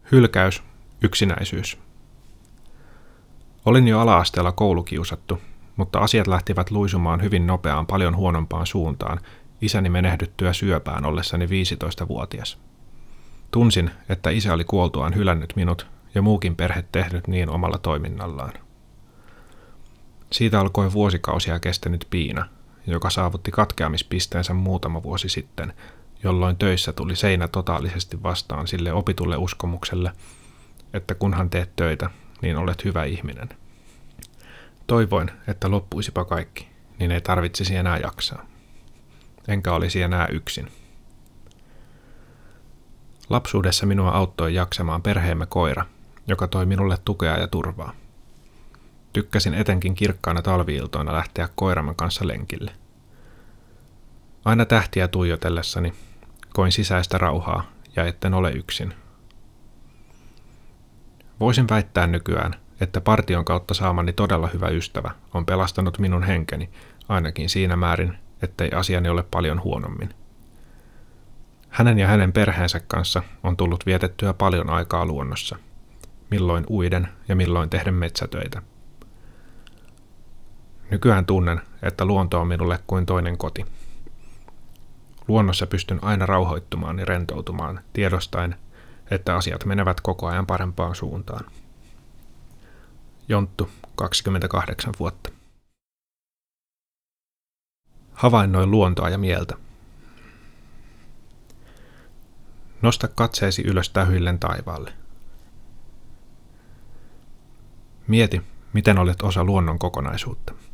Hylkäys, yksinäisyys. Olin jo ala-asteella koulukiusattu, mutta asiat lähtivät luisumaan hyvin nopeaan paljon huonompaan suuntaan isäni menehdyttyä syöpään ollessani 15-vuotias. Tunsin, että isä oli kuoltuaan hylännyt minut ja muukin perhe tehnyt niin omalla toiminnallaan. Siitä alkoi vuosikausia kestänyt piina, joka saavutti katkeamispisteensä muutama vuosi sitten, jolloin töissä tuli seinä totaalisesti vastaan sille opitulle uskomukselle, että kunhan teet töitä, niin olet hyvä ihminen. Toivoin, että loppuisipa kaikki, niin ei tarvitsisi enää jaksaa. Enkä olisi enää yksin. Lapsuudessa minua auttoi jaksamaan perheemme koira, joka toi minulle tukea ja turvaa. Tykkäsin etenkin kirkkaana talvi-iltoina lähteä koiramme kanssa lenkille. Aina tähtiä tuijotellessani koin sisäistä rauhaa ja etten ole yksin. Voisin väittää nykyään, että partion kautta saamani todella hyvä ystävä on pelastanut minun henkeni ainakin siinä määrin, ettei asiani ole paljon huonommin. Hänen ja hänen perheensä kanssa on tullut vietettyä paljon aikaa luonnossa, milloin uiden ja milloin tehden metsätöitä. Nykyään tunnen, että luonto on minulle kuin toinen koti. Luonnossa pystyn aina rauhoittumaan ja rentoutumaan, tiedostaen, että asiat menevät koko ajan parempaan suuntaan. Jonttu, 28 vuotta. Havainnoin luontoa ja mieltä. Nosta katseesi ylös tähyillen taivaalle. Mieti, miten olet osa luonnon kokonaisuutta.